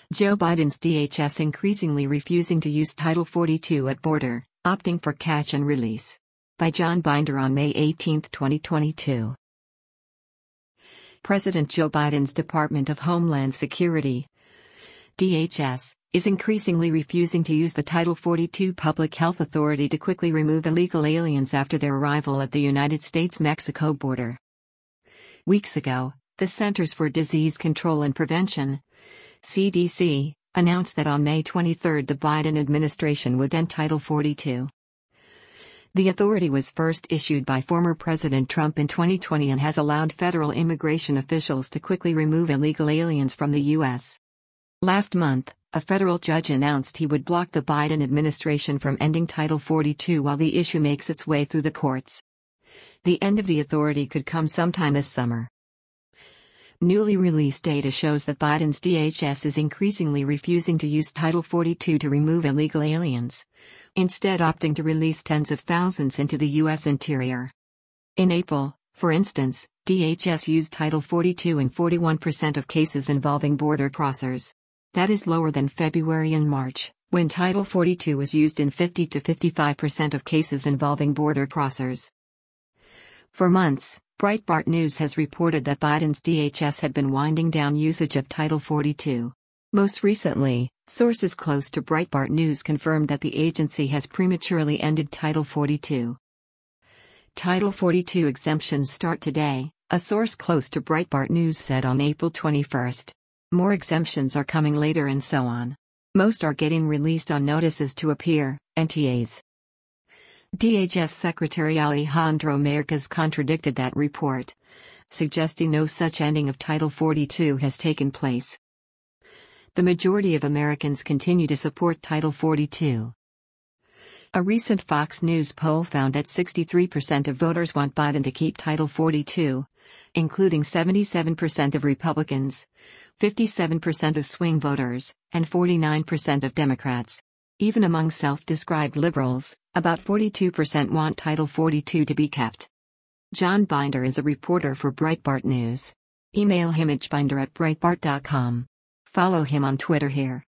Joe Biden's DHS increasingly refusing to use Title 42 at border, opting for catch and release. By John Binder on May 18, 2022. President Joe Biden's Department of Homeland Security, DHS, is increasingly refusing to use the Title 42 Public Health Authority to quickly remove illegal aliens after their arrival at the United States-Mexico border. Weeks ago, the Centers for Disease Control and Prevention, CDC, announced that on May 23 the Biden administration would end Title 42. The authority was first issued by former President Trump in 2020 and has allowed federal immigration officials to quickly remove illegal aliens from the U.S. Last month, a federal judge announced he would block the Biden administration from ending Title 42 while the issue makes its way through the courts. The end of the authority could come sometime this summer. Newly released data shows that Biden's DHS is increasingly refusing to use Title 42 to remove illegal aliens, instead opting to release tens of thousands into the U.S. interior. In April, for instance, DHS used Title 42 in 41% of cases involving border crossers. That is lower than February and March, when Title 42 was used in 50 to 55% of cases involving border crossers. For months, Breitbart News has reported that Biden's DHS had been winding down usage of Title 42. Most recently, sources close to Breitbart News confirmed that the agency has prematurely ended Title 42. Title 42 exemptions start today, a source close to Breitbart News said on April 21. More exemptions are coming later and so on. Most are getting released on notices to appear, NTAs. DHS Secretary Alejandro Mayorkas contradicted that report, suggesting no such ending of Title 42 has taken place. The majority of Americans continue to support Title 42. A recent Fox News poll found that 63% of voters want Biden to keep Title 42, including 77% of Republicans, 57% of swing voters, and 49% of Democrats. Even among self-described liberals, about 42% want Title 42 to be kept. John Binder is a reporter for Breitbart News. Email him at binder@breitbart.com. Follow him on Twitter here.